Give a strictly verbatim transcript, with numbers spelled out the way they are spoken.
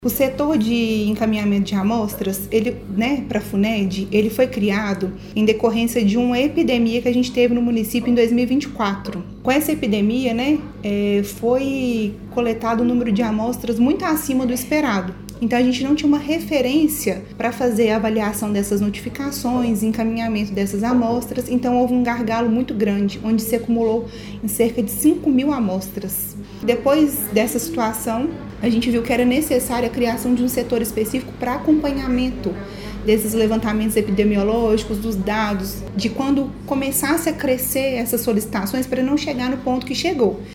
O setor de encaminhamento de amostras, ele, né, para a FUNED, ele foi criado em decorrência de uma epidemia que a gente teve no município em dois mil e vinte e quatro. Com essa epidemia, né, é, foi coletado um número de amostras muito acima do esperado. Então, a gente não tinha uma referência para fazer a avaliação dessas notificações, encaminhamento dessas amostras. Então, houve um gargalo muito grande, onde se acumulou em cerca de cinco mil amostras. Depois dessa situação, a gente viu que era necessária a criação de um setor específico para acompanhamento desses levantamentos epidemiológicos, dos dados, de quando começasse a crescer essas solicitações para não chegar no ponto que chegou.